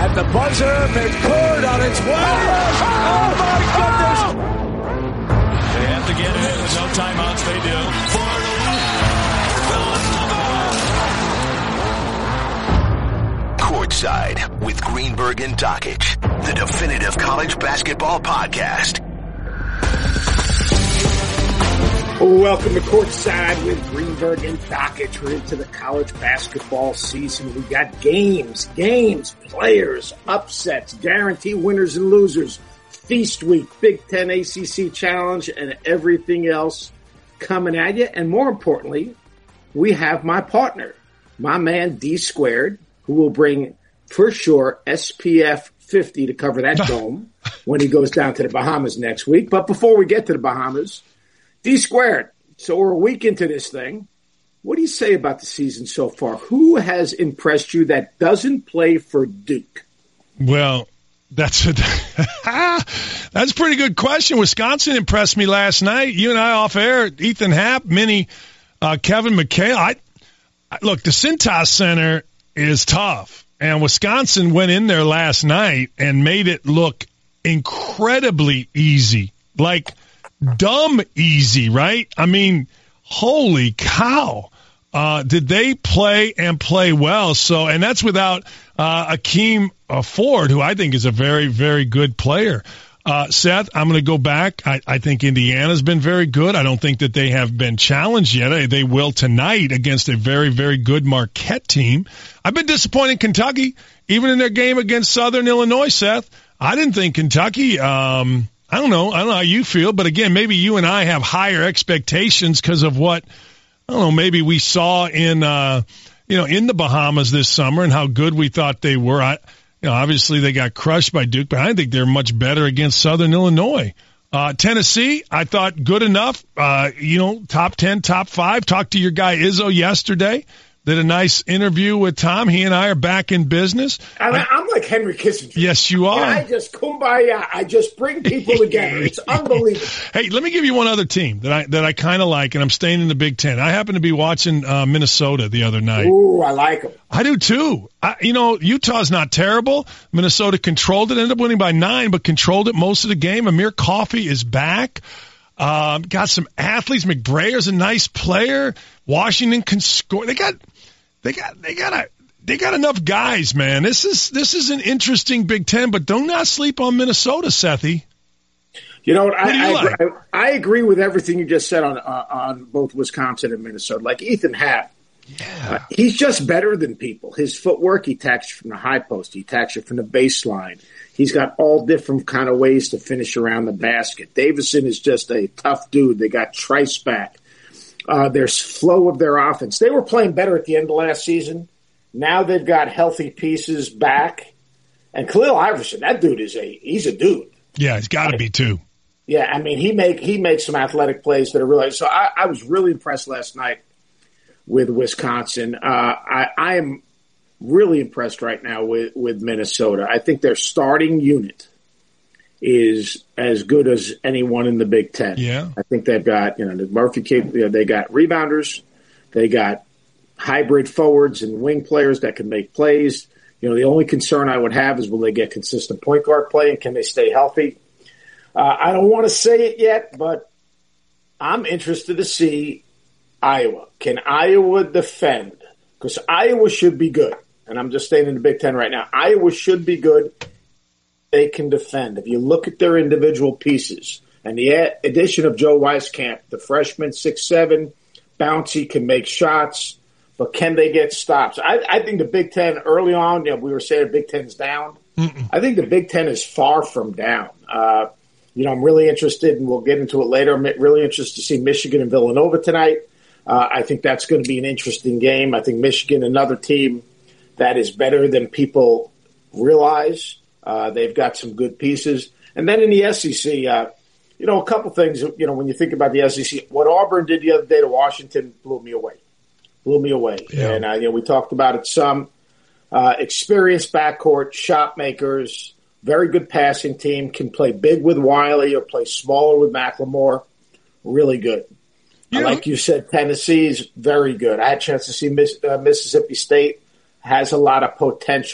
at the buzzer. McCord on its way. Oh, my goodness. They have to get it in with no timeouts. They do. Courtside with Greenberg and Dockich, the definitive college basketball podcast. Welcome to Courtside with Greenberg and Dockich. We're into the college basketball season. We got games, players, upsets, guarantee winners and losers, Feast Week, Big Ten ACC Challenge, and everything else coming at you. And more importantly, we have my partner, my man D Squared, who will bring, for sure, SPF 50 to cover that dome when he goes down to the Bahamas next week. But before we get to the Bahamas, D Squared, so we're a week into this thing. What do you say about the season so far? Who has impressed you that doesn't play for Duke? Well, that's a pretty good question. Wisconsin impressed me last night. You and I off air, Ethan Happ, Kevin McHale. Look, the Cintas Center is tough, and Wisconsin went in there last night and made it look incredibly easy, like dumb easy, right? I mean, holy cow. Did they play and play well? So, and that's without Akeem Ford, who I think is a very, very good player. Seth, I'm going to go back. I think Indiana's been very good. I don't think that they have been challenged yet. They will tonight against a very, very good Marquette team. I've been disappointed in Kentucky, even in their game against Southern Illinois, Seth. I didn't think Kentucky, I don't know how you feel, but again, maybe you and I have higher expectations because of what, I don't know, maybe we saw in the Bahamas this summer and how good we thought they were. Obviously they got crushed by Duke, but I think they're much better against Southern Illinois. Tennessee, I thought good enough. Top 10, top 5. Talked to your guy Izzo yesterday. Did a nice interview with Tom. He and I are back in business. I'm like Henry Kissinger. Yes, you are. I just kumbaya. I just bring people together. It's unbelievable. Hey, let me give you one other team that I kind of like, and I'm staying in the Big Ten. I happened to be watching Minnesota the other night. Ooh, I like them. I do too. Utah's not terrible. Minnesota controlled it, ended up winning by 9, but controlled it most of the game. Amir Coffey is back. Got some athletes. McBrayer's a nice player. Washington can score. They got enough guys, man. This is an interesting Big Ten, but do not sleep on Minnesota, Sethy. You know what? I agree with everything you just said on both Wisconsin and Minnesota. Like Ethan Happ, he's just better than people. His footwork, he attacks you from the high post. He attacks you from the baseline. He's got all different kind of ways to finish around the basket. Davison is just a tough dude. They got Trice back. There's flow of their offense. They were playing better at the end of last season. Now they've got healthy pieces back. And Khalil Iverson, that dude he's a dude. Yeah, he's got to be too. Yeah, I mean, he makes some athletic plays that are really – so I was really impressed last night with Wisconsin. I am really impressed right now with Minnesota. I think their starting unit is as good as anyone in the Big Ten. Yeah. I think they've got, the Murphy kid, they got rebounders, they got hybrid forwards and wing players that can make plays. The only concern I would have is will they get consistent point guard play and can they stay healthy? I don't want to say it yet, but I'm interested to see Iowa. Can Iowa defend? Because Iowa should be good. And I'm just staying in the Big Ten right now. Iowa should be good. They can defend. If you look at their individual pieces and the addition of Joe Wieskamp, the freshman, 6'7", bouncy, can make shots, but can they get stops? I think the Big Ten early on, we were saying the Big Ten's down. I think the Big Ten is far from down. I'm really interested, and we'll get into it later. I'm really interested to see Michigan and Villanova tonight. I think that's going to be an interesting game. I think Michigan, another team that is better than people realize. They've got some good pieces. And then in the SEC, a couple things, when you think about the SEC, what Auburn did the other day to Washington blew me away. Yeah. And, we talked about it some. Experienced backcourt, shot makers, very good passing team, can play big with Wiley or play smaller with McLemore. Really good. Yeah. Like you said, Tennessee's very good. I had a chance to see Mississippi State has a lot of potential.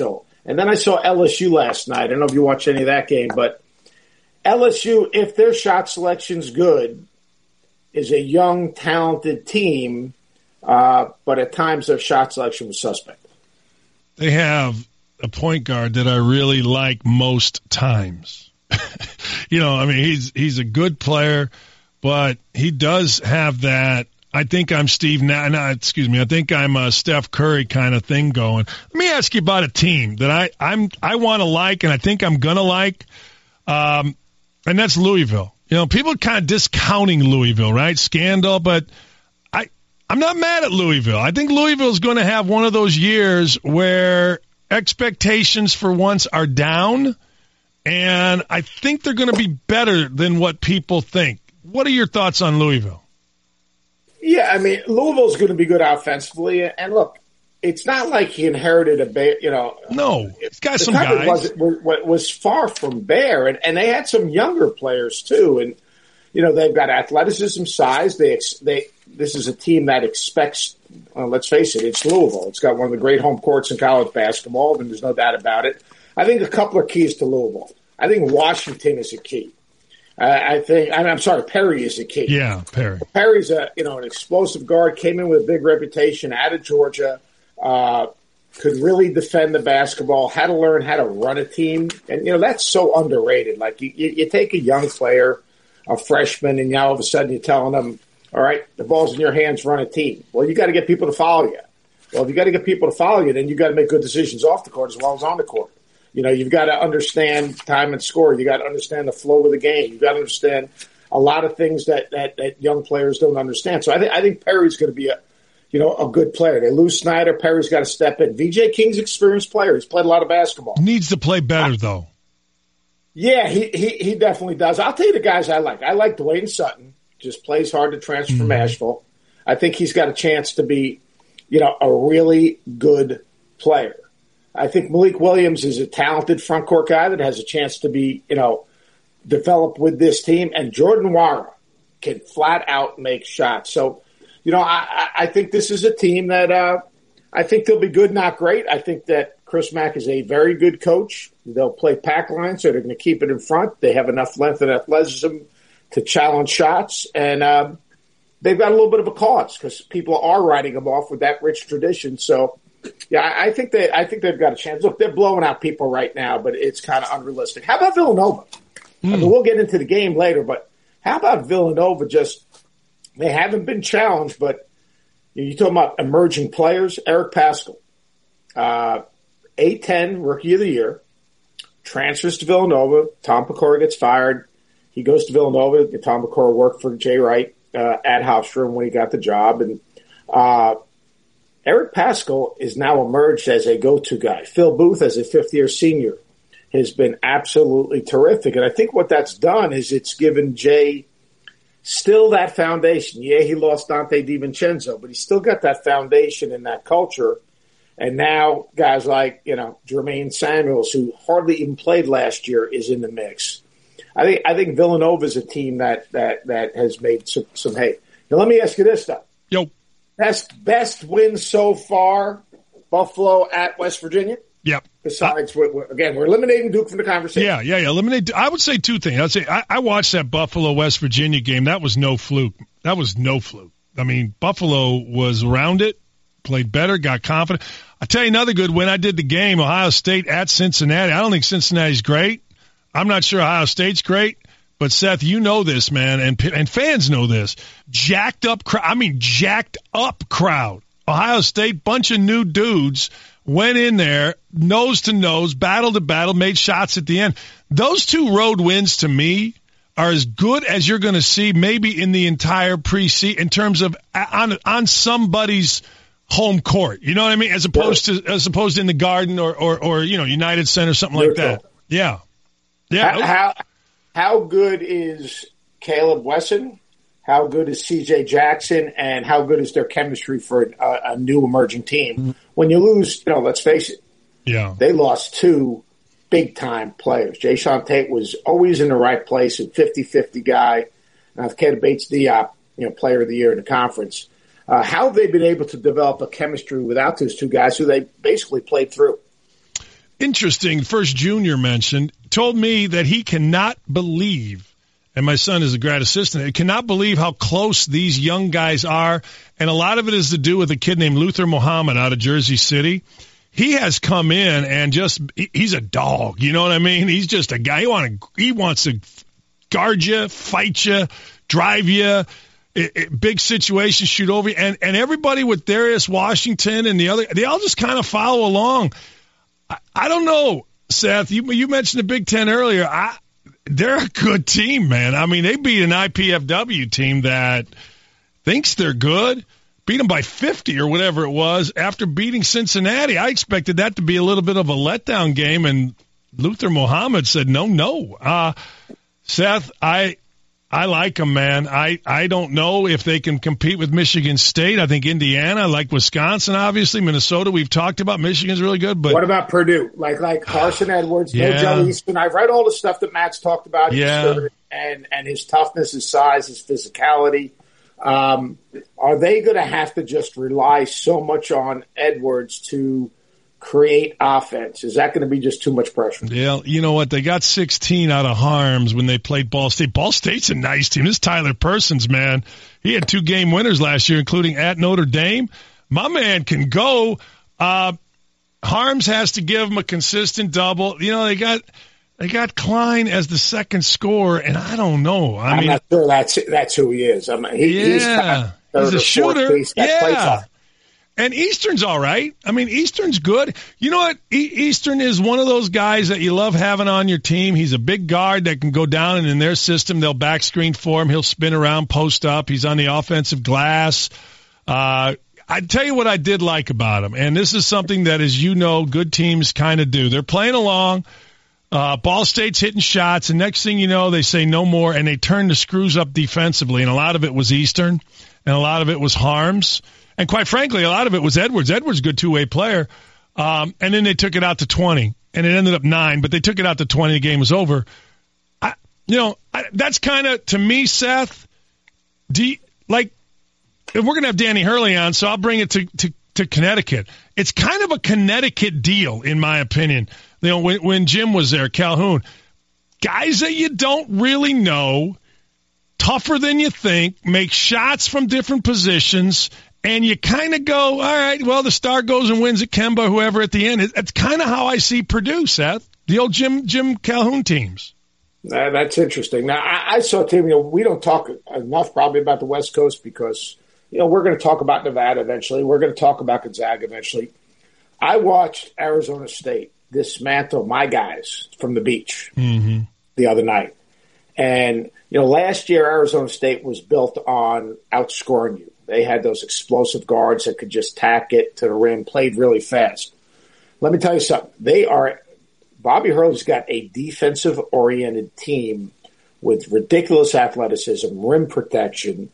And then I saw LSU last night. I don't know if you watched any of that game, but LSU, if their shot selection's good, is a young, talented team, but at times their shot selection was suspect. They have a point guard that I really like most times. He's a good player, but he does have that. I think I'm I think I'm a Steph Curry kind of thing going. Let me ask you about a team that I want to like, and I think I'm gonna like, and that's Louisville. People are kind of discounting Louisville, right? Scandal, but I'm not mad at Louisville. I think Louisville's going to have one of those years where expectations for once are down, and I think they're going to be better than what people think. What are your thoughts on Louisville? Yeah, I mean, Louisville's going to be good offensively, and look, it's not like he inherited No, he's got some guys. Was far from bare, and they had some younger players too, and they've got athleticism, size. This is a team that expects. Let's face it, it's Louisville. It's got one of the great home courts in college basketball, and there's no doubt about it. I think a couple of keys to Louisville. I think Washington is a key. Perry is a key. Yeah, Perry. Perry's an explosive guard. Came in with a big reputation out of Georgia. Could really defend the basketball. Had to learn how to run a team, and that's so underrated. Like you take a young player, a freshman, and now all of a sudden you're telling them, all right, the ball's in your hands, run a team. Well, you got to get people to follow you. Well, if you got to get people to follow you, then you got to make good decisions off the court as well as on the court. You've got to understand time and score. You got to understand the flow of the game. You've got to understand a lot of things that young players don't understand. So I think Perry's going to be a good player. They lose Snyder. Perry's got to step in. VJ King's an experienced player. He's played a lot of basketball. Needs to play better, though. Yeah, he definitely does. I'll tell you the guys I like. I like Dwayne Sutton. Just plays hard to transfer from Asheville. I think he's got a chance to be, a really good player. I think Malik Williams is a talented front court guy that has a chance to be, develop with this team. And Jordan Nwora can flat out make shots. So, I think this is a team that I think they'll be good, not great. I think that Chris Mack is a very good coach. They'll play pack line, so they're going to keep it in front. They have enough length and athleticism to challenge shots, and they've got a little bit of a cause because people are writing them off with that rich tradition. So, yeah, I think they've got a chance. Look, they're blowing out people right now, but it's kind of unrealistic. How about Villanova? I mean, we'll get into the game later, but how about Villanova? They haven't been challenged, but you're talking about emerging players. Eric Paschal, A-10 Rookie of the Year, transfers to Villanova. Tom Pecora gets fired. He goes to Villanova. Tom Pecora worked for Jay Wright at Hofstra when he got the job. And Eric Paschal is now emerged as a go-to guy. Phil Booth, as a fifth-year senior, has been absolutely terrific. And I think what that's done is it's given Jay still that foundation. Yeah, he lost Dante DiVincenzo, but he's still got that foundation and that culture. And now guys like, Jermaine Samuels, who hardly even played last year, is in the mix. I think Villanova is a team that has made some hay. Now, let me ask you this, though. Yo. Best win so far, Buffalo at West Virginia? Yep. Besides, we're eliminating Duke from the conversation. Yeah. Eliminate. I would say two things. I'd say I watched that Buffalo-West Virginia game. That was no fluke. I mean, Buffalo was around it, played better, got confident. I'll tell you another good win. I did the game, Ohio State at Cincinnati. I don't think Cincinnati's great. I'm not sure Ohio State's great. But, Seth, you know this, man, and fans know this. Jacked up crowd. Ohio State, bunch of new dudes, went in there, nose to nose, battle to battle, made shots at the end. Those two road wins, to me, are as good as you're going to see maybe in the entire preseason in terms of on somebody's home court. You know what I mean? As opposed to in the Garden or United Center, something like that. Yeah. Yeah. How good is Caleb Wesson? How good is C.J. Jackson? And how good is their chemistry for a new emerging team? When you lose, let's face it, they lost two big-time players. Jayshawn Tate was always in the right place, a 50-50 guy. Keita Bates-Diop, player of the year in the conference. How have they been able to develop a chemistry without those two guys who they basically played through? interesting, first junior mentioned, told me that he cannot believe, and my son is a grad assistant, he cannot believe how close these young guys are, and a lot of it is to do with a kid named Luther Muhammad out of Jersey City. He has come in and he's a dog, you know what I mean? He's just a guy. He wants to guard you, fight you, drive you, big situations, shoot over you, and everybody with Darius Washington and the other, they all just kind of follow along. I don't know, Seth, you mentioned the Big Ten earlier. They're a good team, man. I mean, they beat an IPFW team that thinks they're good, beat them by 50 or whatever it was after beating Cincinnati. I expected that to be a little bit of a letdown game, and Luther Muhammad said, no. Seth, I like them, man. I don't know if they can compete with Michigan State. I think Indiana, I like Wisconsin, obviously. Minnesota, we've talked about. Michigan's really good. But what about Purdue? Like Carson Edwards, no Joe Easton. I've read all the stuff that Matt's talked about. And his toughness, his size, his physicality. Are they going to have to just rely so much on Edwards to create offense? Is that going to be just too much pressure? Yeah, you know what? They got 16 out of Harms when they played Ball State. Ball State's a nice team. This Tyler Persons, man, he had 2 game winners last year, including at Notre Dame. My man can go. Harms has to give him a consistent double. You know, they got Klein as the second scorer, and I don't know. I'm not sure that's who he is. He's a shooter. And Eastern's all right. I mean, Eastern's good. You know what? Eastern is one of those guys that you love having on your team. He's a big guard that can go down, and in their system, they'll back screen for him. He'll spin around, post up. He's on the offensive glass. I tell you what I did like about him, and this is something that, as you know, good teams kind of do. They're playing along. Ball State's hitting shots, and next thing you know, they say no more, and they turn the screws up defensively, and a lot of it was Eastern, and a lot of it was Harms. And quite frankly, a lot of it was Edwards. Edwards, good two-way player. And then they took it out to 20, and it ended up 9, but they took it out to 20. The game was over. That's kind of, to me, Seth, if we're going to have Danny Hurley on, so I'll bring it to Connecticut. It's kind of a Connecticut deal, in my opinion. You know, when Jim was there, Calhoun, guys that you don't really know, tougher than you think, make shots from different positions, and you kind of go, all right, well, the star goes and wins at Kemba, whoever at the end. It's kind of how I see Purdue, Seth, the old Jim Calhoun teams. That's interesting. Now, I saw a team, we don't talk enough probably about the West Coast because, we're going to talk about Nevada eventually. We're going to talk about Gonzaga eventually. I watched Arizona State dismantle my guys from the beach the other night. And, last year Arizona State was built on outscoring you. They had those explosive guards that could just tack it to the rim, played really fast. Let me tell you something. Bobby Hurley's got a defensive-oriented team with ridiculous athleticism, rim protection.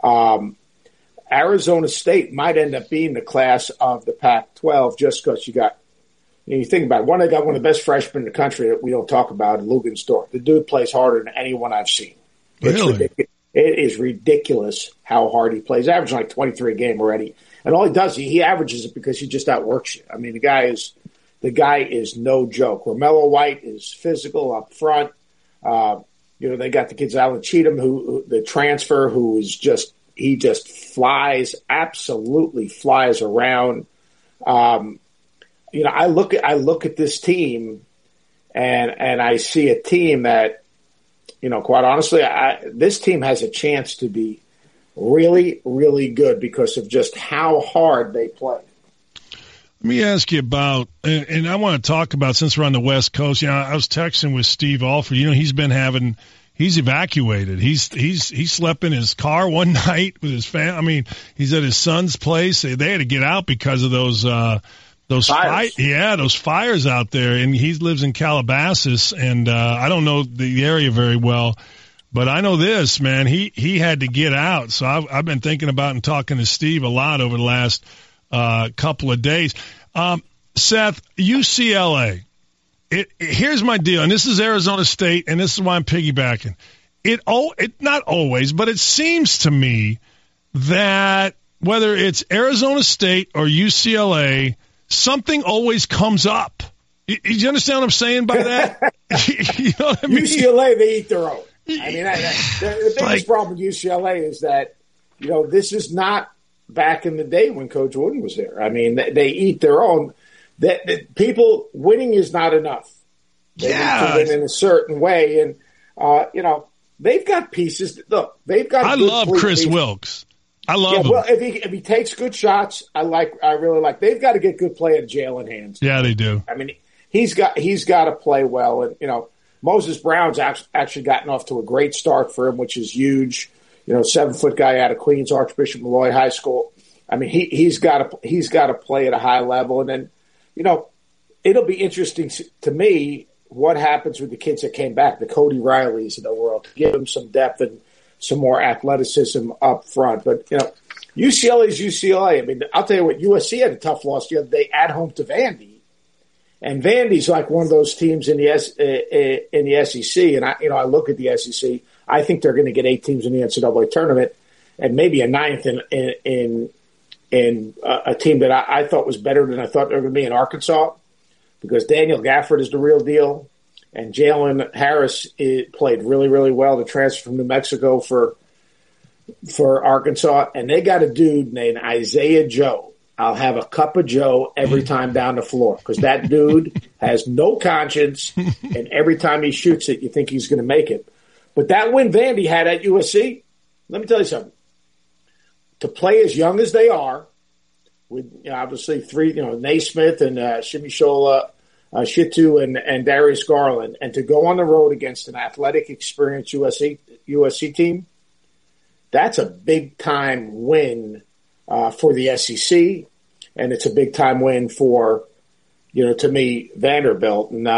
Arizona State might end up being the class of the Pac-12 just because you think about it. They got one of the best freshmen in the country that we don't talk about, Lugensdorf. The dude plays harder than anyone I've seen. Really? It is ridiculous how hard he plays. Averaging like 23 a game already. And all he does, he averages it because he just outworks you. I mean, the guy is no joke. Romello White is physical up front. They got the kids, Alan Cheatham, who the transfer, who is he just flies, absolutely flies around. I look at this team and I see a team that, quite honestly, this team has a chance to be really, really good because of just how hard they play. Let me ask you about, and I want to talk about, since we're on the West Coast, I was texting with Steve Alford. He's evacuated. He slept in his car one night with his family. I mean, he's at his son's place. They had to get out because of those fires. Those fires out there. And he lives in Calabasas, and I don't know the area very well, but I know this, man. He had to get out. So I've been thinking about and talking to Steve a lot over the last couple of days. Seth, UCLA. Here's my deal, and this is Arizona State, and this is why I'm piggybacking. It not always, but it seems to me that whether it's Arizona State or UCLA, something always comes up You understand what I'm saying by that? You know what I mean? UCLA, they eat their own. I mean, the biggest problem with UCLA is that, this is not back in the day when Coach Wooden was there. I mean, they eat their own. People, winning is not enough. They need to win in a certain way. And, they've got pieces. Look, they've got. I love Chris Wilkes. I love him. Well, if he takes good shots, I really like. They've got to get good play at Jalen hands. Yeah, they do. I mean, he's got to play well, and Moses Brown's actually gotten off to a great start for him, which is huge. 7-foot guy out of Queens, Archbishop Malloy High School. I mean, he's got to play at a high level, and then it'll be interesting to me what happens with the kids that came back, the Cody Rileys in the world, to give them some depth and some more athleticism up front. But UCLA is UCLA. I mean, I'll tell you what, USC had a tough loss the other day at home to Vandy. And Vandy's like one of those teams in the SEC. And I look at the SEC. I think they're going to get 8 teams in the NCAA tournament, and maybe a 9th in a team that I thought was better than I thought they were going to be in Arkansas, because Daniel Gafford is the real deal, and Jalen Harris played really, really well. The transfer from New Mexico for Arkansas, and they got a dude named Isaiah Joe. I'll have a cup of Joe every time down the floor, because that dude has no conscience, and every time he shoots it, you think he's going to make it. But that win Vandy had at USC, let me tell you something. To play as young as they are, with obviously 3, Naismith and Shimishola Shitu and Darius Garland, and to go on the road against an athletic, experienced USC team, that's a big-time win for the SEC, and it's a big-time win for, to me, Vanderbilt. And,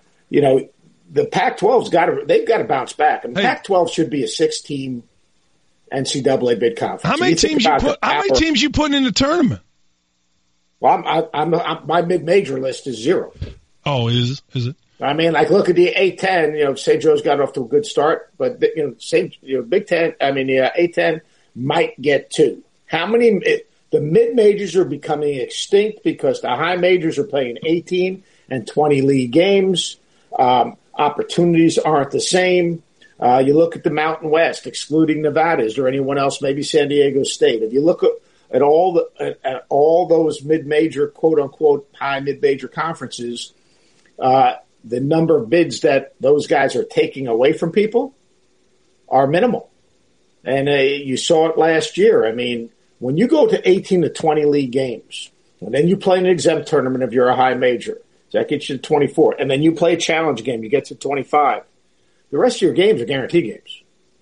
the Pac-12's they've got to bounce back. I mean, Pac-12 should be a 6-team NCAA bid conference. How many teams you putting in the tournament? Well, my mid-major list is 0. Oh, is it? I mean, look at the A-10. St. Joe's got off to a good start, but Big Ten. I mean, the A-10 might get 2. How many? The mid-majors are becoming extinct because the high majors are playing 18 and 20 league games. Opportunities aren't the same. You look at the Mountain West, excluding Nevada. Is there anyone else? Maybe San Diego State. If you look at all those mid-major, quote-unquote, high mid-major conferences, the number of bids that those guys are taking away from people are minimal. And you saw it last year. I mean, when you go to 18 to 20 league games, and then you play an exempt tournament if you're a high major, that gets you to 24, and then you play a challenge game, you get to 25. The rest of your games are guarantee games.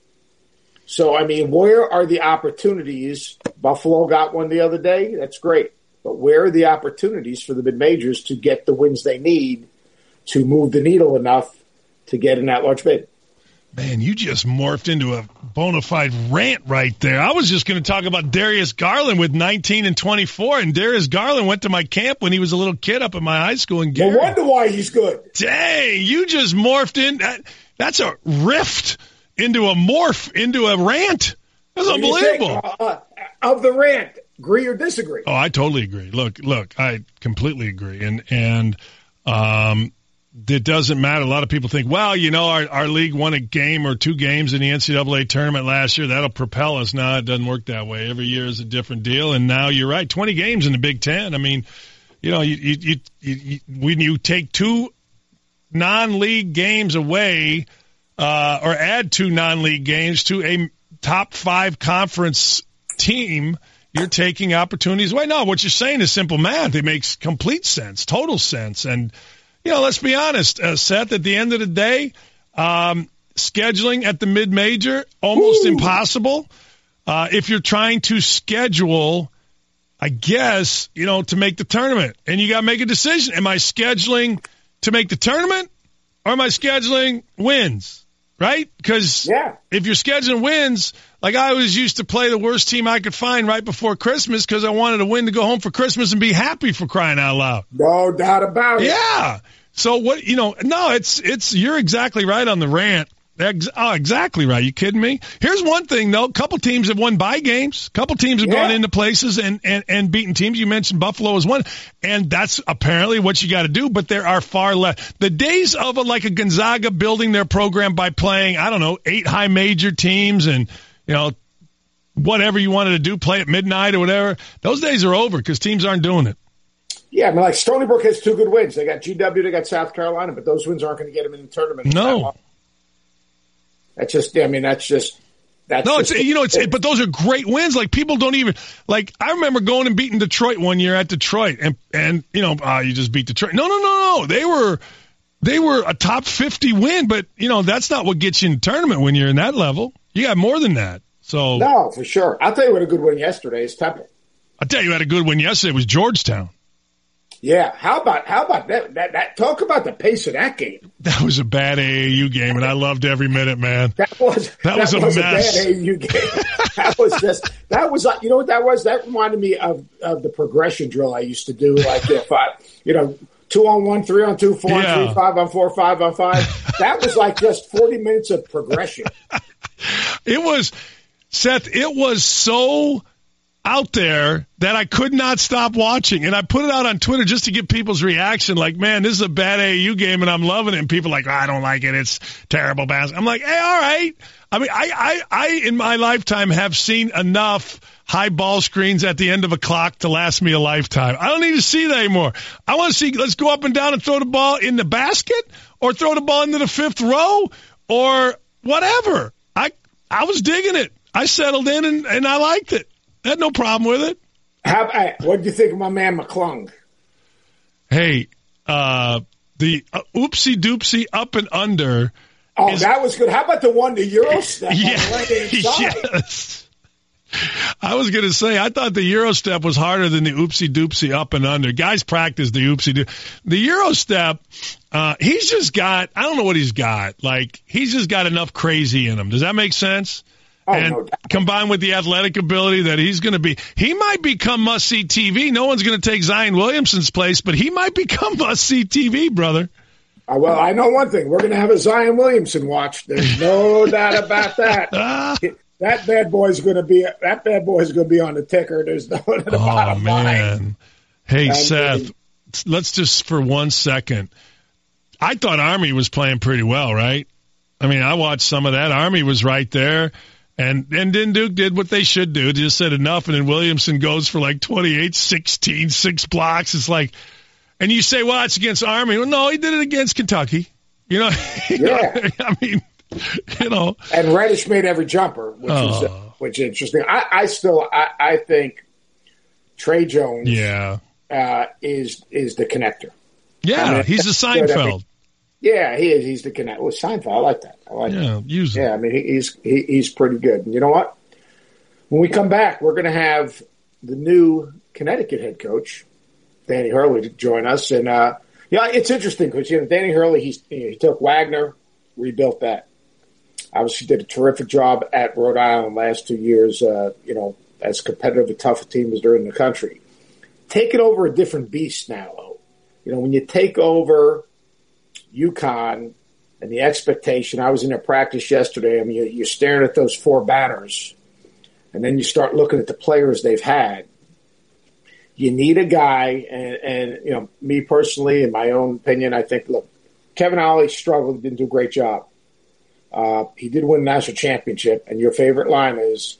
So, I mean, where are the opportunities? Buffalo got one the other day. That's great. But where are the opportunities for the mid-majors to get the wins they need to move the needle enough to get in that large bid? Man, you just morphed into a bona fide rant right there. I was just going to talk about Darius Garland with 19 and 24, and Darius Garland went to my camp when he was a little kid up at my high school in Gary. No wonder why he's good. Dang, you just morphed in. That's a rift into a morph, into a rant. That's unbelievable. Of the rant, agree or disagree? Oh, I totally agree. Look, I completely agree. And it doesn't matter. A lot of people think, well, our league won a game or 2 games in the NCAA tournament last year. That'll propel us. No, it doesn't work that way. Every year is a different deal. And now you're right, 20 games in the Big Ten. I mean, you when you take 2 non-league games away or add 2 non-league games to a top 5 conference team, you're taking opportunities away. No, what you're saying is simple math. It makes complete sense, total sense. And let's be honest, Seth, at the end of the day, scheduling at the mid-major, almost impossible. If you're trying to schedule, I guess, to make the tournament. And you got to make a decision. Am I scheduling to make the tournament, or am I scheduling wins? Right? Because if you're scheduling wins, like I always used to play the worst team I could find right before Christmas because I wanted to win to go home for Christmas and be happy, for crying out loud. No doubt about it. Yeah. So what, no, it's you're exactly right on the rant. Exactly right. You kidding me? Here's one thing, though. A couple teams have won bye games. A couple teams have gone into places and beaten teams. You mentioned Buffalo as one, and that's apparently what you got to do, but there are far less. The days of a Gonzaga building their program by playing, 8 high major teams and, whatever you wanted to do, play at midnight or whatever, those days are over because teams aren't doing it. Yeah, like Stony Brook has 2 good wins. They got GW, they got South Carolina, but those wins aren't going to get them in the tournament. No. That's just, but those are great wins. Like, people don't even, I remember going and beating Detroit one year at Detroit and you just beat Detroit. No. They were a top 50 win, but, that's not what gets you in the tournament when you're in that level. You got more than that. So no, for sure. I'll tell you what a good win yesterday is Temple. I'll tell you who had a good win yesterday was Georgetown. Yeah, how about that? Talk about the pace of that game. That was a bad AAU game, and I loved every minute, man. That was a mess. A bad AAU game. That was you know what that was? That reminded me of the progression drill I used to do, like if 2-on-1, 3-on-2, 4-on-3, 5-on-4, 5-on-5. That was like just 40 minutes of progression. It was, Seth. It was so out there that I could not stop watching. And I put it out on Twitter just to get people's reaction. Like, man, this is a bad AAU game and I'm loving it. And people are like, I don't like it. It's terrible basketball. I'm like, hey, all right. I mean, I in my lifetime have seen enough high ball screens at the end of a clock to last me a lifetime. I don't need to see that anymore. I want to see, let's go up and down and throw the ball in the basket or throw the ball into the 5th row or whatever. I was digging it. I settled in and I liked it. I had no problem with it. What did you think of my man McClung? Hey, the oopsie doopsie up and under. Oh, that was good. How about the Euro step? Yes. I was going to say, I thought the Euro step was harder than the oopsie doopsie up and under. Guys practice the oopsie doopsie. The Euro step, he's just got, I don't know what he's got. He's just got enough crazy in him. Does that make sense? Oh, and no doubt. Combined with the athletic ability that he's going to be, he might become must-see TV. No one's going to take Zion Williamson's place, but he might become must-see TV, brother. Well, I know one thing. We're going to have a Zion Williamson watch. There's no doubt about that. That bad boy's going to be on the ticker. There's no doubt about it. Oh, man. Hey, Seth, let's just for 1 second. I thought Army was playing pretty well, right? I mean, I watched some of that. Army was right there. And then Duke did what they should do. They just said enough, and then Williamson goes for 28, 16, 6 blocks. It's like, and you say, well, it's against Army. Well, no, he did it against Kentucky. Yeah. I mean, And Reddish made every jumper, which is interesting. I think Trey Jones is the connector. Yeah, I mean, he's the Seinfeld. Yeah, he is. He's the connector. Well, Seinfeld, I like that. Use him. Yeah, I mean, he's pretty good. And you know what? When we come back, we're going to have the new Connecticut head coach, Danny Hurley, to join us. And it's interesting because Danny Hurley, he took Wagner, rebuilt that. Obviously, did a terrific job at Rhode Island last 2 years. As competitive a tough a team as they're in the country. Taking over a different beast now, though. When you take over UConn and the expectation, I was in their practice yesterday. I mean, you're staring at those 4 banners, and then you start looking at the players they've had. You need a guy, and me personally, in my own opinion, I think, look, Kevin Ollie struggled, didn't do a great job. He did win the national championship, and your favorite line is,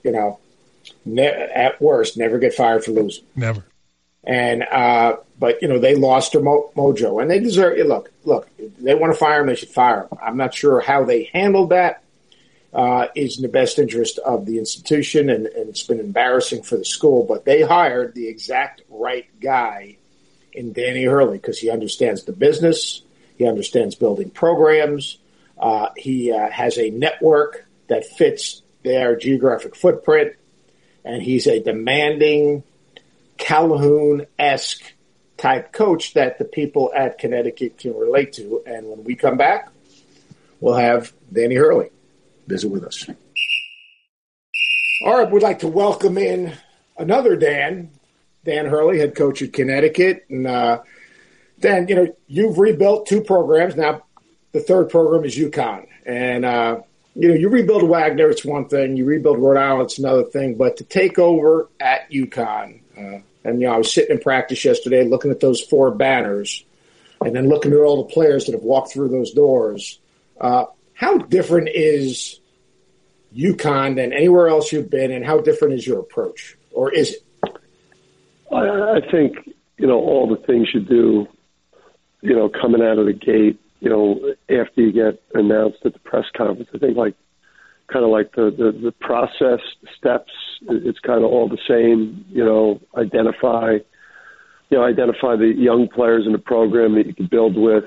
at worst, never get fired for losing. Never. And but they lost their mojo, and they deserve it. Look, if they want to fire him, they should fire him. I'm not sure how they handled that. Is in the best interest of the institution, and it's been embarrassing for the school. But they hired the exact right guy in Danny Hurley because he understands the business, he understands building programs, he has a network that fits their geographic footprint, and he's a demanding, Calhoun-esque type coach that the people at Connecticut can relate to. And when we come back, we'll have Danny Hurley visit with us. All right, we'd like to welcome in another Dan Hurley, head coach at Connecticut. And Dan, you've rebuilt 2 programs. Now, the third program is UConn. And, you rebuild Wagner, it's one thing. You rebuild Rhode Island, it's another thing. But to take over at UConn, and, I was sitting in practice yesterday looking at those 4 banners and then looking at all the players that have walked through those doors. How different is UConn than anywhere else you've been, and how different is your approach? Or is it? I think, all the things you do, coming out of the gate, after you get announced at the press conference, I think kind of like the process, the steps, it's kind of all the same, identify the young players in the program that you can build with,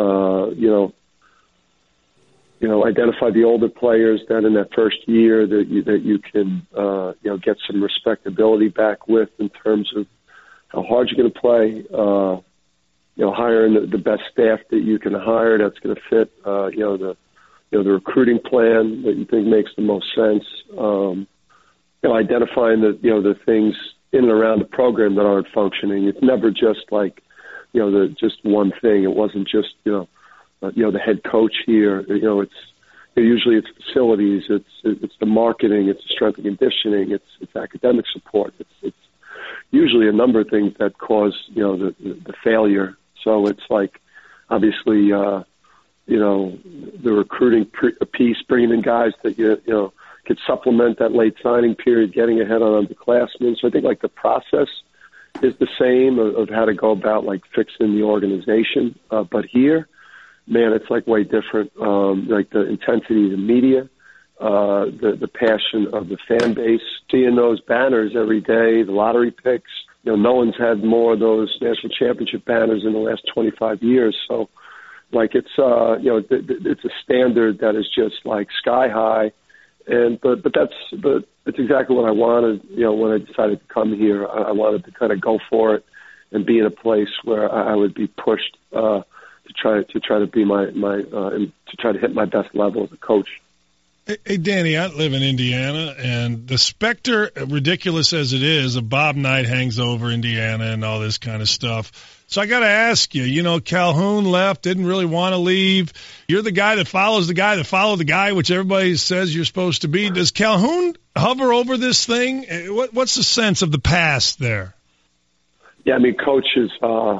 identify the older players that in that first year that you can, get some respectability back with in terms of how hard you're going to play, hiring the best staff that you can hire that's going to fit, the recruiting plan that you think makes the most sense. Identifying the things in and around the program that aren't functioning. It's never just like, just one thing. It wasn't just, the head coach here. Usually it's facilities, it's the marketing, it's the strength and conditioning, it's academic support. It's usually a number of things that cause, the failure. So it's like, obviously, the recruiting piece, bringing in guys that, could supplement that late signing period, getting ahead on underclassmen. So I think the process is the same of how to go about fixing the organization. But here, man, it's way different. The intensity of the media, the passion of the fan base, seeing those banners every day, the lottery picks. No one's had more of those national championship banners in the last 25 years. So, it's it's a standard that is just sky high. But it's exactly what I wanted. When I decided to come here, I wanted to kind of go for it and be in a place where I would be pushed to try to be to try to hit my best level as a coach. Hey, Danny, I live in Indiana, and the specter, ridiculous as it is, of Bob Knight hangs over Indiana and all this kind of stuff. So I got to ask you, Calhoun left, didn't really want to leave. You're the guy that follows the guy that followed the guy, which everybody says you're supposed to be. Does Calhoun hover over this thing? What's the sense of the past there? Yeah, I mean, coaches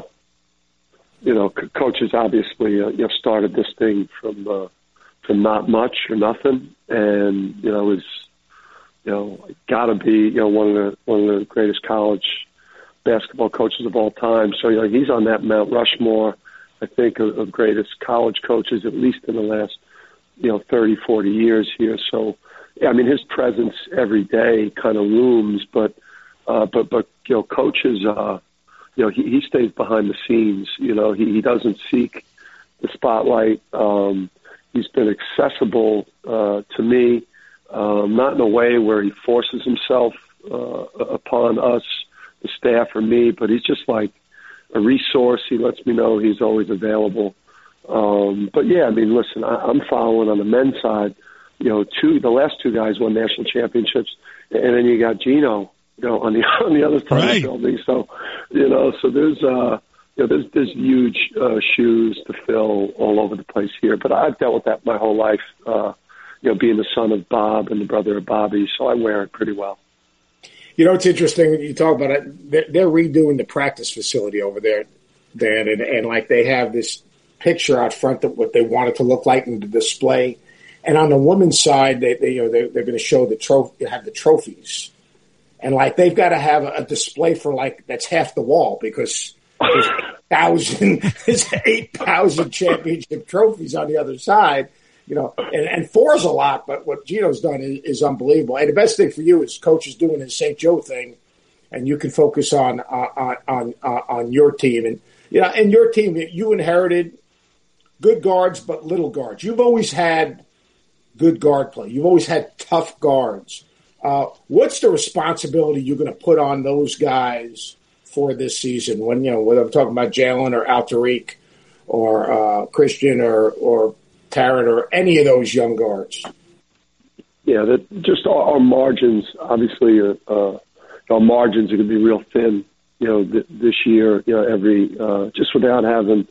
obviously, started this thing from not much or nothing, and is got to be one of the greatest college basketball coaches of all time. So he's on that Mount Rushmore, I think, of greatest college coaches, at least in the last 30, 40 years here. So yeah, I mean, his presence every day kind of looms, but coaches, he stays behind the scenes. He doesn't seek the spotlight. He's been accessible to me, not in a way where he forces himself upon us, the staff, or me, but he's just like a resource. He lets me know he's always available. But yeah, I mean, listen, I'm following on the men's side. The last 2 guys won national championships, and then you got Gino, on the other side of the building. So, so there's huge shoes to fill all over the place here. But I've dealt with that my whole life, being the son of Bob and the brother of Bobby, so I wear it pretty well. It's interesting you talk about it. They're redoing the practice facility over there, Dan, and they have this picture out front of what they want it to look like in the display. And on the women's side, they're going to show have the trophies, and they've got to have a display for that's half the wall because there's 8,000 championship trophies on the other side. And 4 is a lot, but what Gino's done is unbelievable. And the best thing for you is Coach is doing his St. Joe thing, and you can focus on your team. And and your team, you inherited good guards but little guards. You've always had good guard play. You've always had tough guards. What's the responsibility you're going to put on those guys for this season? When whether I'm talking about Jalen or Al-Tariq or Christian or Tarrant or any of those young guards? Yeah, just our margins, obviously, our margins are going to be real thin, this year, every, just without having,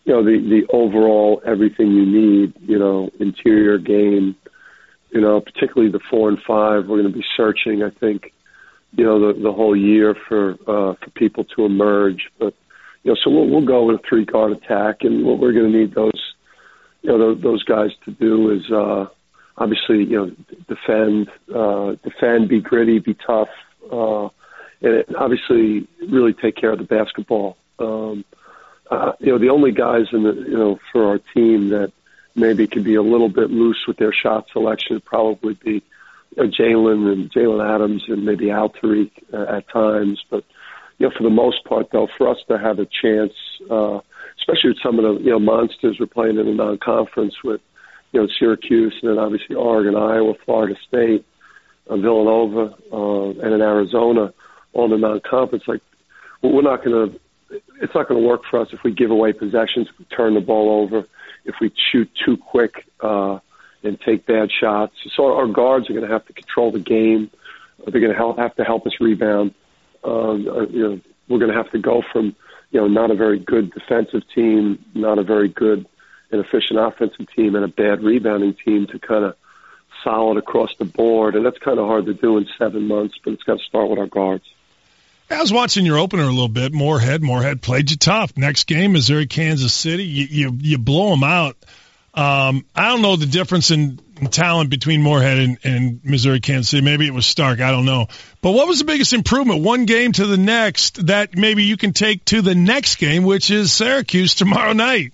the overall everything you need, interior game, particularly the 4 and 5. We're going to be searching, I think, the whole year for people to emerge. But, so we'll go with a 3-guard attack, and what we're going to need those guys to do is obviously, defend, be gritty, be tough, and obviously really take care of the basketball. The only guys for our team that maybe could be a little bit loose with their shot selection would probably be Jalen Adams and maybe Al Tariq at times. But, for the most part, though, for us to have a chance, especially with some of the, monsters we're playing in the non-conference with, Syracuse and then obviously Oregon, Iowa, Florida State, Villanova, and in Arizona, all the non-conference, we're not going to, it's not going to work for us if we give away possessions, if we turn the ball over, if we shoot too quick and take bad shots. So our guards are going to have to control the game. They're going to have to help us rebound. We're going to have to go from, not a very good defensive team, not a very good and efficient offensive team, and a bad rebounding team to kind of solid across the board. And that's kind of hard to do in 7 months, but it's got to start with our guards. I was watching your opener a little bit. Moorhead played you tough. Next game, Missouri, Kansas City. You blow them out. I don't know the difference in talent between Moorhead and Missouri, Kansas City. Maybe it was stark. I don't know. But what was the biggest improvement, one game to the next, that maybe you can take to the next game, which is Syracuse tomorrow night?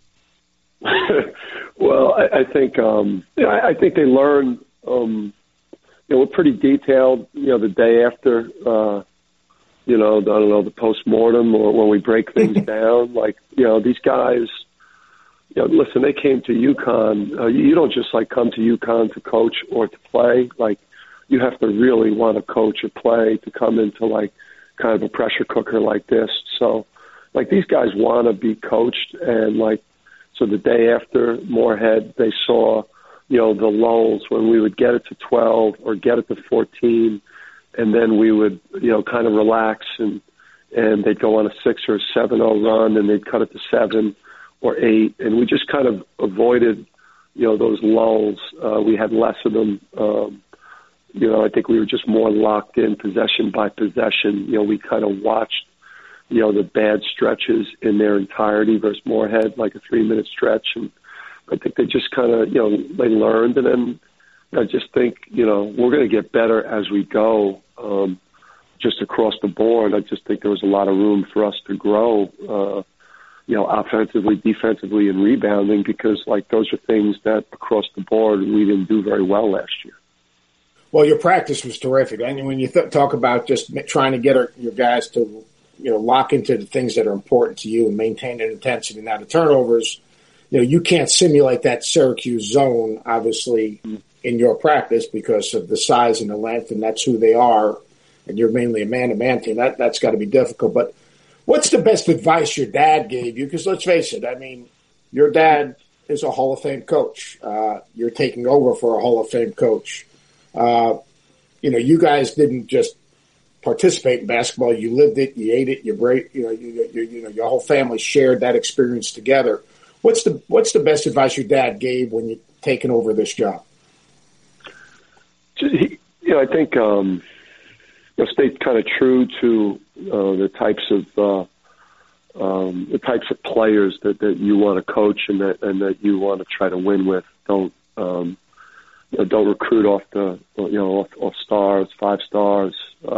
Well, I think I think they learned. We're pretty detailed. The day after. I don't know, the postmortem or when we break things down. These guys, listen, they came to UConn. You don't just come to UConn to coach or to play. You have to really want to coach or play to come into kind of a pressure cooker like this. So these guys want to be coached. And so the day after Moorhead, they saw, the lulls when we would get it to 12 or get it to 14. And then we would, kind of relax and they'd go on a 6 or 7-0 run and they'd cut it to 7 or 8. And we just kind of avoided, those lulls. We had less of them. I think we were just more locked in possession by possession. We kind of watched, the bad stretches in their entirety versus Moorhead, like a 3-minute stretch. And I think they just kind of, they learned. And then I just think, we're going to get better as we go. Just across the board, I just think there was a lot of room for us to grow, offensively, defensively, and rebounding, because those are things that across the board we didn't do very well last year. Well, your practice was terrific. I mean, when you talk about just trying to get your guys to, lock into the things that are important to you and maintain an intensity. Now, the turnovers, you can't simulate that Syracuse zone, obviously, in your practice because of the size and the length, and that's who they are, and you're mainly a man-to-man team. That's got to be difficult. But what's the best advice your dad gave you? Because let's face it, I mean, your dad is a Hall of Fame coach. You're taking over for a Hall of Fame coach. You guys didn't just participate in basketball. You lived it, you ate it, your whole family shared that experience together. What's the best advice your dad gave when you're taking over this job? I think stay kind of true to the types of players that you want to coach and that you want to try to win with. Don't recruit off off stars, 5 stars.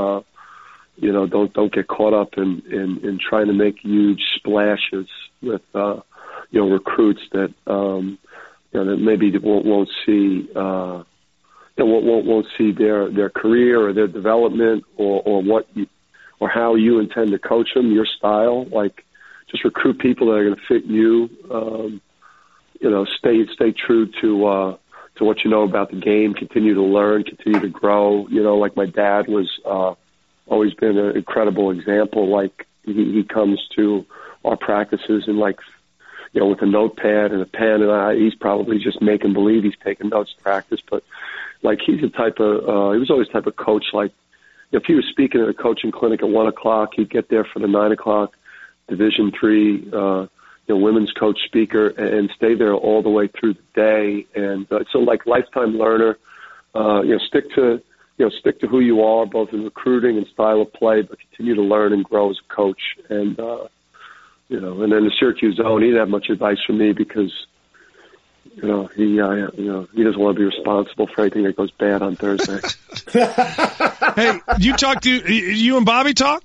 Don't get caught up in trying to make huge splashes with recruits that that maybe won't see. Won't see their career or their development or how you intend to coach them, your style. Just recruit people that are going to fit you. Stay true to what you know about the game. Continue to learn. Continue to grow. My dad was always been an incredible example. He comes to our practices and with a notepad and a pen, and he's probably just making believe he's taking notes to practice, but. He's the type of, he was always the type of coach, if he was speaking at a coaching clinic at 1:00, he'd get there for the 9:00 Division III, women's coach speaker, and stay there all the way through the day. And so like lifetime learner, stick to who you are, both in recruiting and style of play, but continue to learn and grow as a coach. And, and then the Syracuse zone, he didn't have much advice from me because, he doesn't want to be responsible for anything that goes bad on Thursday. Hey, you and Bobby talk?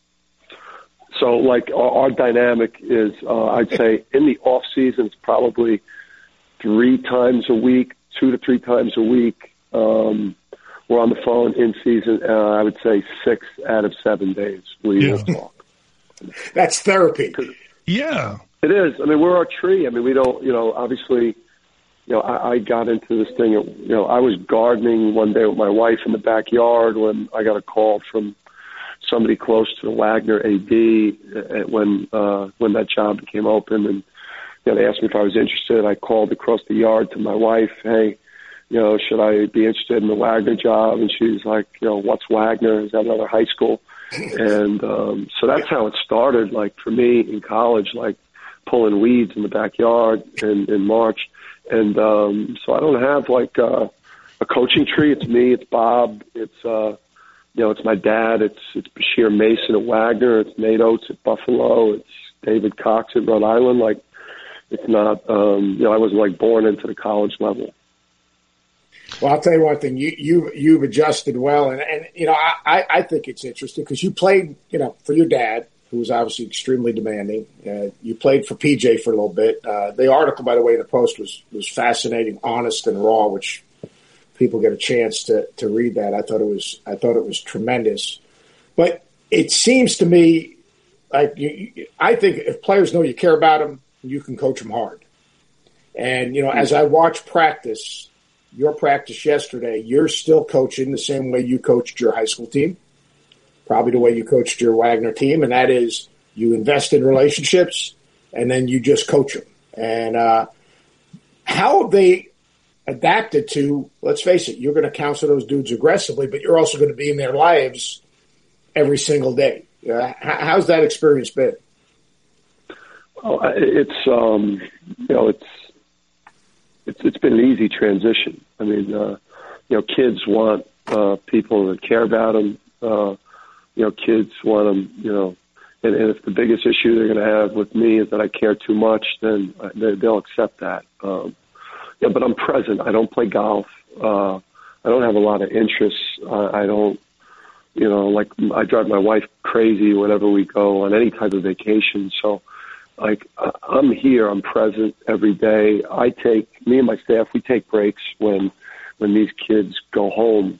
So, like, our dynamic is, I'd say, in the off season, it's probably 3 times a week, 2 to 3 times a week. We're on the phone in season. I would say 6 out of 7 days we will talk. That's therapy. Yeah, it is. I mean, we're our tree. I mean, we don't. Obviously, I got into this thing. I was gardening one day with my wife in the backyard when I got a call from somebody close to the Wagner AD when that job became open, and they asked me if I was interested. I called across the yard to my wife, hey, should I be interested in the Wagner job? And she's like, what's Wagner? Is that another high school? And so that's how it started, like, for me in college, like pulling weeds in the backyard in March. And so I don't have, like, a coaching tree. It's me. It's Bob. It's, it's my dad. It's Bashir Mason at Wagner. It's Nate Oates at Buffalo. It's David Cox at Rhode Island. Like, it's not, I wasn't, like, born into the college level. Well, I'll tell you one thing. You've adjusted well, and I think it's interesting because you played, for your dad, who was obviously extremely demanding. You played for PJ for a little bit. The article, by the way, in the Post was fascinating, honest, and raw, which people get a chance to read that. I thought it was tremendous. But it seems to me like I think if players know you care about them, you can coach them hard. And as I watch practice. Your practice yesterday, you're still coaching the same way you coached your high school team, probably the way you coached your Wagner team, and that is you invest in relationships and then you just coach them. And how have they adapted to, let's face it, you're going to counsel those dudes aggressively, but you're also going to be in their lives every single day. How's that experience been? Oh, it's been an easy transition. I mean, kids want people that care about them. Kids want them, and if the biggest issue they're going to have with me is that I care too much, then they'll accept that. But I'm present. I don't play golf. I don't have a lot of interests. I don't, like I drive my wife crazy whenever we go on any type of vacation. So, like, I'm here, I'm present every day. Me and my staff, we take breaks when these kids go home,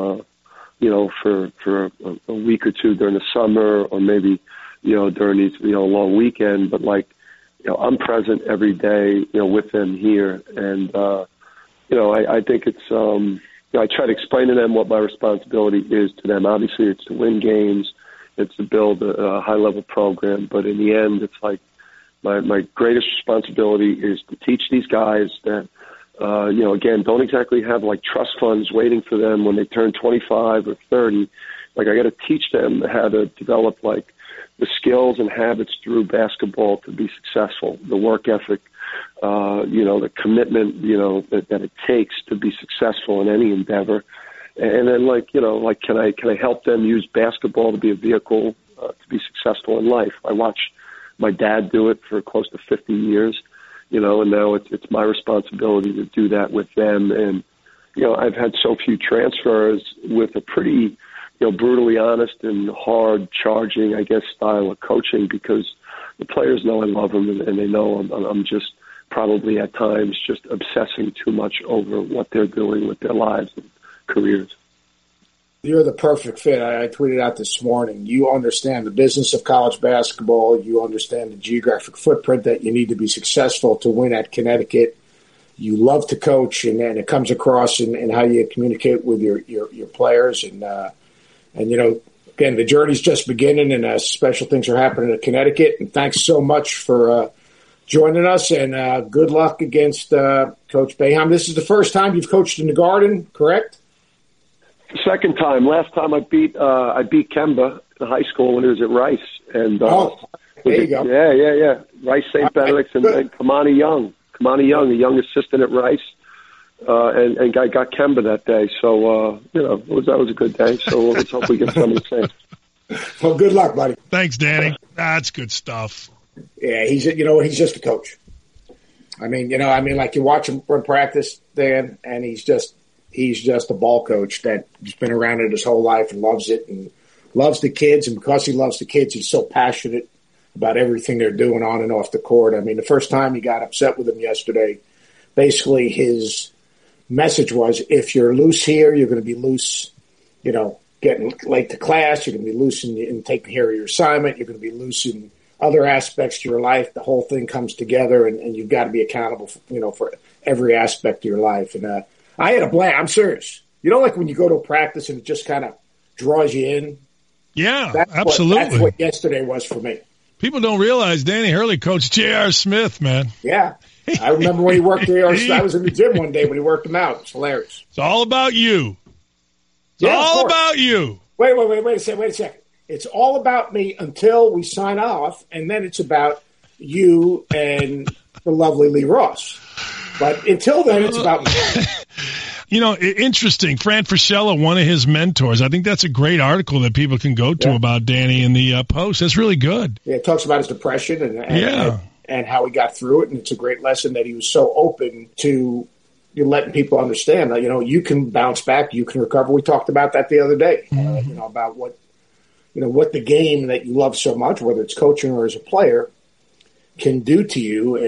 for a week or two during the summer or maybe, during these, long weekend. But, like, I'm present every day, with them here. And, I think it's, I try to explain to them what my responsibility is to them. Obviously, it's to win games. It's to build a high-level program. But in the end, it's like, my greatest responsibility is to teach these guys that, again, don't exactly have like trust funds waiting for them when they turn 25 or 30. Like, I got to teach them how to develop like the skills and habits through basketball to be successful, the work ethic, the commitment, that it takes to be successful in any endeavor. And then can I help them use basketball to be a vehicle to be successful in life? I watch my dad do it for close to 50 years, and now it's my responsibility to do that with them. And, I've had so few transfers with a pretty, brutally honest and hard charging, I guess, style of coaching because the players know I love them and they know I'm just probably at times just obsessing too much over what they're doing with their lives and careers. You're the perfect fit. I tweeted out this morning. You understand the business of college basketball. You understand the geographic footprint that you need to be successful to win at Connecticut. You love to coach, and it comes across in how you communicate with your players. And again, the journey's just beginning, and special things are happening at Connecticut. And thanks so much for joining us, and good luck against Coach Boeheim. This is the first time you've coached in the Garden, correct? Second time. Last time I beat Kemba in high school when he was at Rice, and There you go. Yeah. Rice St. Benedict's and Kamani Young. A young assistant at Rice. And got Kemba that day. So, that was a good day. So let's hope we get some of the same. Well, good luck, buddy. Thanks, Danny. That's good stuff. Yeah, he's just a coach. Like you watch him run practice, Dan, and he's just a ball coach that's been around it his whole life and loves it and loves the kids. And because he loves the kids, he's so passionate about everything they're doing on and off the court. I mean, the first time he got upset with him yesterday, basically his message was, if you're loose here, you're going to be loose, getting late to class. You're going to be loose in taking care of your assignment. You're going to be loose in other aspects of your life. The whole thing comes together, and you've got to be accountable for every aspect of your life. And I had a blast. I'm serious. Like when you go to a practice and it just kind of draws you in? Yeah, absolutely. That's what yesterday was for me. People don't realize Danny Hurley coached J.R. Smith, man. Yeah. I remember when he worked there. I was in the gym one day when he worked him out. It's hilarious. It's all about you. It's all about you. Wait a second. It's all about me until we sign off, and then it's about you and the lovely Lee Ross. But until then, it's about me. Interesting. Fran Fraschilla, one of his mentors. I think that's a great article that people can go to about Danny in the Post. That's really good. Yeah, it talks about his depression and how he got through it, and it's a great lesson that he was so open to letting people understand that, you can bounce back, you can recover. We talked about that the other day, about what the game that you love so much, whether it's coaching or as a player, can do to you,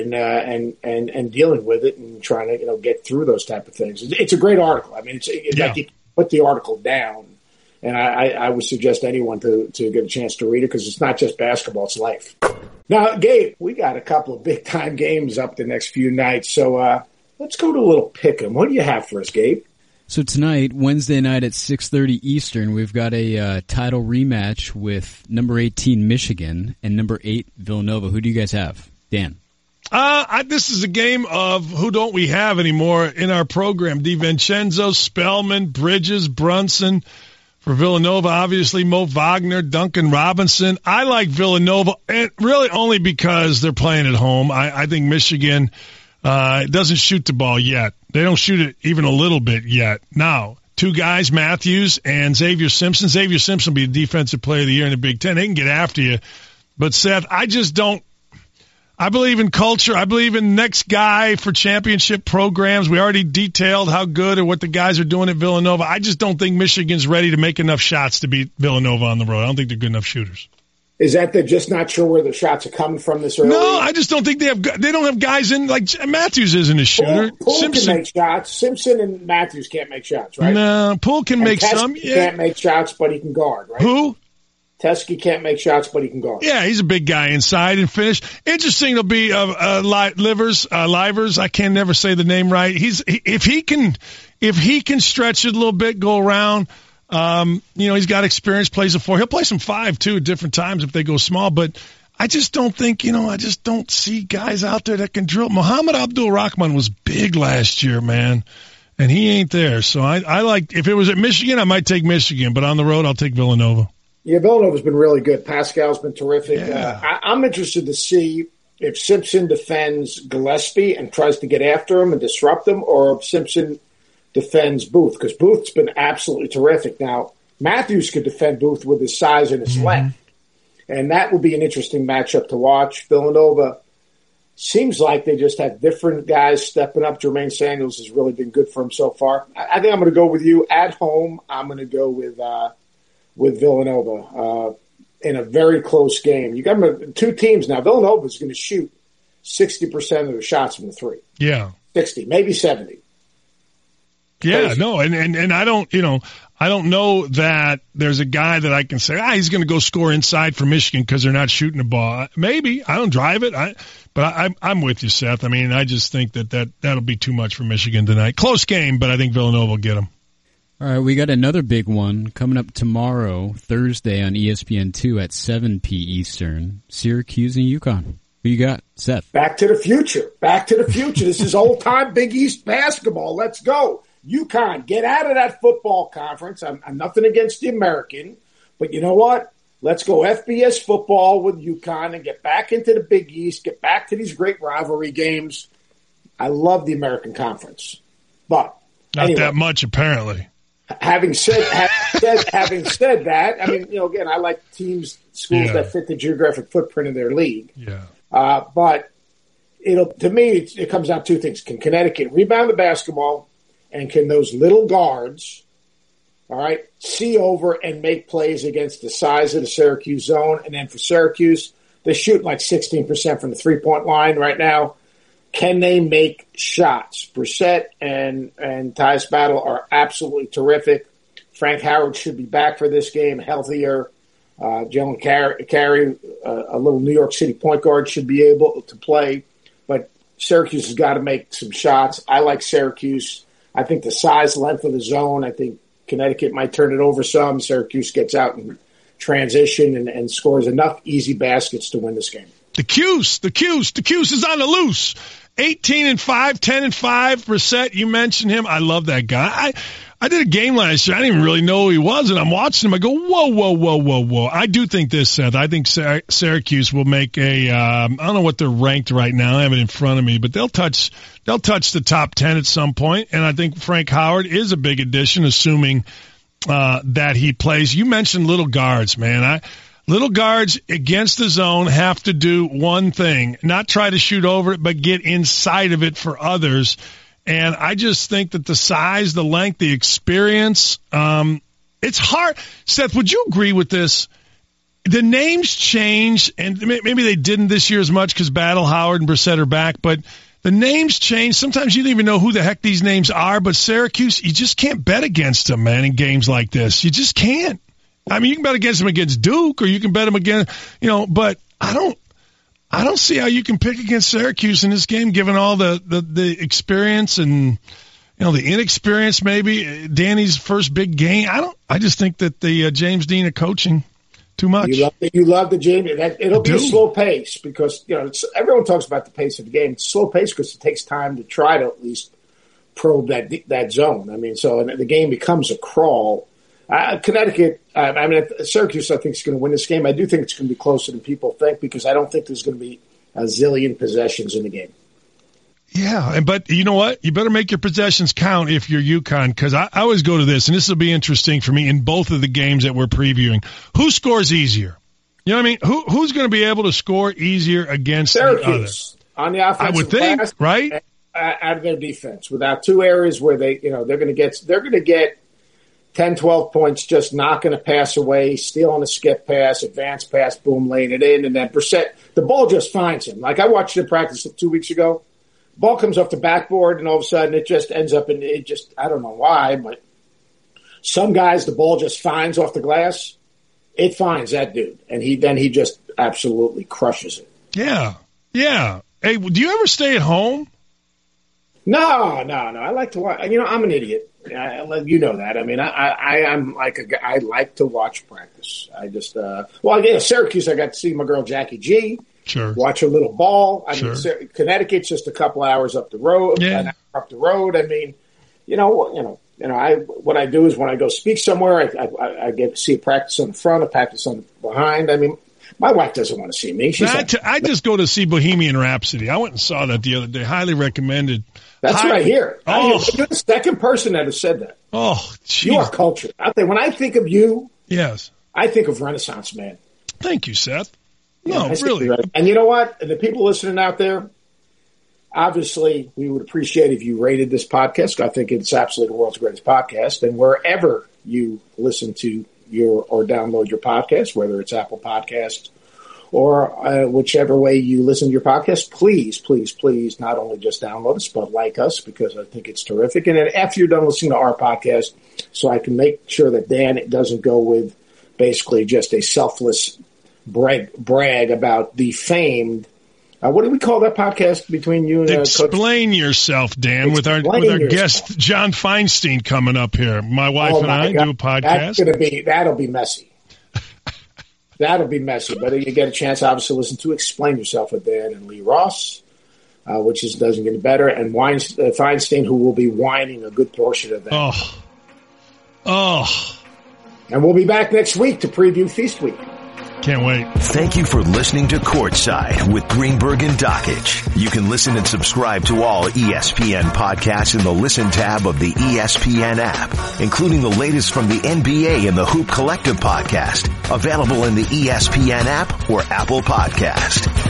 and dealing with it and trying to get through those type of things. It's a great article. I mean, like you put the article down, and I would suggest anyone to get a chance to read it, because it's not just basketball; it's life. Now, Gabe, we got a couple of big time games up the next few nights, so let's go to a little pick'em. What do you have for us, Gabe? So tonight, Wednesday night at 6:30 Eastern, we've got a title rematch with number 18 Michigan and number 8 Villanova. Who do you guys have, Dan? This is a game of who don't we have anymore in our program. DiVincenzo, Spellman, Bridges, Brunson. For Villanova, obviously, Mo Wagner, Duncan Robinson. I like Villanova, and really only because they're playing at home. I think Michigan doesn't shoot the ball yet. They don't shoot it even a little bit yet. Now, two guys, Matthews and Xavier Simpson. Xavier Simpson will be the Defensive Player of the Year in the Big Ten. They can get after you. But, Seth, I just don't. I believe in culture. I believe in next guy for championship programs. We already detailed how good or what the guys are doing at Villanova. I just don't think Michigan's ready to make enough shots to beat Villanova on the road. I don't think they're good enough shooters. Is that they're just not sure where the shots are coming from this early? No, I just don't think they don't have guys in, like Matthews isn't a shooter. Poole can make shots. Simpson and Matthews can't make shots, right? No, Poole can make some. He can't make shots, but he can guard, right? Who? Teskey can't make shots, but he can guard. Yeah, he's a big guy inside and finish. Interesting, it'll be Livers. I can never say the name right. If he can stretch it a little bit, go around. He's got experience, plays a 4. He'll play some 5 too at different times if they go small. But I just don't think, I just don't see guys out there that can drill. Muhammad Abdul-Rahman was big last year, man, and he ain't there. So I like, if it was at Michigan, I might take Michigan, but on the road, I'll take Villanova. Yeah, Villanova's been really good. Pascal's been terrific. Yeah. I'm interested to see if Simpson defends Gillespie and tries to get after him and disrupt him, or if Simpson defends Booth, because Booth's been absolutely terrific. Now, Matthews could defend Booth with his size and his length, and that would be an interesting matchup to watch. Villanova seems like they just have different guys stepping up. Jermaine Samuels has really been good for him so far. I think I'm going to go with you. At home, I'm going to go with Villanova in a very close game. You got two teams now. Villanova is going to shoot 60% of their shots from the 3. Yeah. 60, maybe 70. Yeah, Crazy. no, and I don't know that there's a guy that I can say, he's going to go score inside for Michigan because they're not shooting the ball. Maybe. I don't drive it. But I'm with you, Seth. I mean, I just think that'll be too much for Michigan tonight. Close game, but I think Villanova will get them. All right, we got another big one coming up tomorrow, Thursday on ESPN2 at 7 p. Eastern. Syracuse and UConn. Who you got, Seth? Back to the future. Back to the future. This is old-time Big East basketball. Let's go. UConn, get out of that football conference. I'm nothing against the American, but you know what? Let's go FBS football with UConn and get back into the Big East, get back to these great rivalry games. I love the American Conference. But not that much, apparently. Having said that, I mean, again, I like schools that fit the geographic footprint of their league. Yeah. But to me, it comes down to two things. Can Connecticut rebound the basketball, and can those little guards, all right, see over and make plays against the size of the Syracuse zone? And then for Syracuse, they're shooting like 16% from the three-point line right now. Can they make shots? Brissett and Tyus Battle are absolutely terrific. Frank Howard should be back for this game, healthier. Jalen Carey, a little New York City point guard, should be able to play. But Syracuse has got to make some shots. I like Syracuse. I think the size, length of the zone, I think Connecticut might turn it over some. Syracuse gets out in transition and scores enough easy baskets to win this game. The Cuse is on the loose. 18-5, 10-5. Brissett, you mentioned him. I love that guy. I did a game last year. I didn't even really know who he was, and I'm watching him. I go, whoa. I do think this, Seth. I think Syracuse will make a. I don't know what they're ranked right now. I have it in front of me, but they'll touch the top 10 at some point. And I think Frank Howard is a big addition, assuming that he plays. You mentioned little guards, man. Little guards against the zone have to do one thing, not try to shoot over it, but get inside of it for others. And I just think that the size, the length, the experience, it's hard. Seth, would you agree with this? The names change, and maybe they didn't this year as much because Battle, Howard, and Brissett are back, but the names change. Sometimes you don't even know who the heck these names are, but Syracuse, you just can't bet against them, man, in games like this. You just can't. I mean, you can bet against them against Duke, or you can bet them against, but I don't see how you can pick against Syracuse in this game, given all the experience and, the inexperience maybe. Danny's first big game. I just think that the James Dean of coaching too much. You love the James. It'll be a slow pace because, everyone talks about the pace of the game. It's a slow pace because it takes time to try to at least probe that zone. I mean, so the game becomes a crawl. Connecticut, Syracuse, I think, is going to win this game. I do think it's going to be closer than people think because I don't think there's going to be a zillion possessions in the game. Yeah, but you know what? You better make your possessions count if you're UConn, because I always go to this, and this will be interesting for me in both of the games that we're previewing. Who scores easier? You know what I mean? Who's going to be able to score easier against Syracuse the other? On the offensive I would think, glass, right? Out of their defense, without two areas where they're going to get 10, 12 points just knocking a pass away, stealing a skip pass, advance pass, boom, laying it in, and then Brissett, the ball just finds him. Like I watched it practice 2 weeks ago. Ball comes off the backboard, and all of a sudden it just ends up in I don't know why, but some guys the ball just finds off the glass. It finds that dude, and he just absolutely crushes it. Yeah. Hey, do you ever stay at home? No. I like to watch. I'm an idiot. You know that. I mean, I'm like I like to watch practice. I just Syracuse, I got to see my girl Jackie G. Sure. Watch her little ball. I sure. mean, Connecticut's just a couple hours up the road. Yeah. An hour up the road. I mean, what I do is when I go speak somewhere, I get to see a practice on the front, a practice on the behind. I mean, my wife doesn't want to see me. I just go to see Bohemian Rhapsody. I went and saw that the other day. Highly recommended. That's what I hear. You're the second person that has said that. Oh, geez. You are cultured. When I think of you, yes, I think of Renaissance man. Thank you, Seth. Yeah, no, really. And you know what? And the people listening out there, obviously, we would appreciate if you rated this podcast. I think it's absolutely the world's greatest podcast. And wherever you listen to or download your podcast, whether it's Apple Podcasts or whichever way you listen to your podcast, please not only just download us, but like us, because I think it's terrific. And then after you're done listening to our podcast, so I can make sure that Dan doesn't go with basically just a selfless brag about the famed, what do we call that podcast between you and Explain Yourself, Dan, with our guest John Feinstein coming up here. My wife and I do a podcast. That'll be messy. That'll be messy, but you get a chance, obviously, to listen to Explain Yourself with Dan and Lee Ross, which doesn't get any better, and Feinstein, who will be whining a good portion of that. Oh. And we'll be back next week to preview Feast Week. Can't wait. Thank you for listening to Courtside with Greenberg and Dockich. You can listen and subscribe to all ESPN podcasts in the Listen tab of the ESPN app, including the latest from the NBA and the Hoop Collective podcast, available in the ESPN app or Apple Podcast.